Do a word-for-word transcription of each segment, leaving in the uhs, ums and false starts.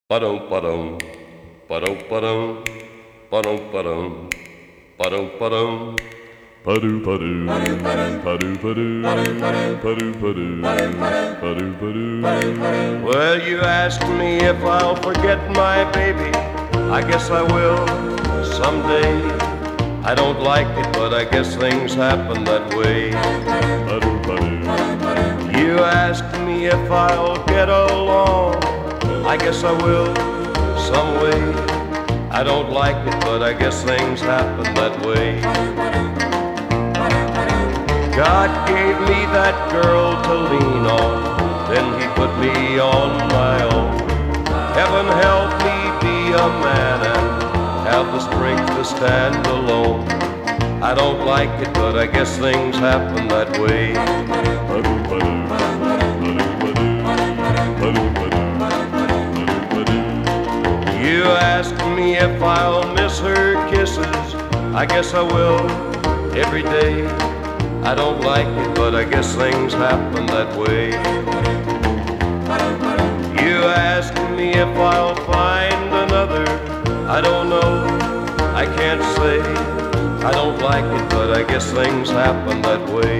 Ba-dum, ba-dum, ba-dum, ba-dum, ba-dum, ba-dum, ba-dum, ba-dum. Padu padu, padu padu, padu padu, padu padu. Well, you asked me if I'll forget my baby. I guess I will someday. I don't like it, but I guess things happen that way. Padu padu, You asked me if I'll get along. I guess I will some way. I don't like it, but I guess things happen that way. God gave me that girl to lean on, then he put me on my own. Heaven help me be a man and have the strength to stand alone. I don't like it, but I guess things happen that way. padu padu, padu padu, padu padu, padu padu. You asked me if I'll miss her kisses. I guess I will every day. I don't like it, but I guess things happen that way. You asked me if I'll find another. I don't know, I can't say. I don't like it, but I guess things happen that way.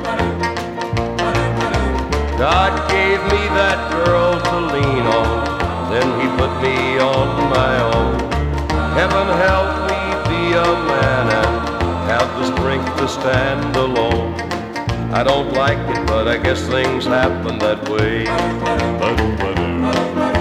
God gave me that girl to lean on, then he put me on my own. Heaven help me be a man and have the strength to stand alone. I don't like it, but I guess things happen that way. Padu padu,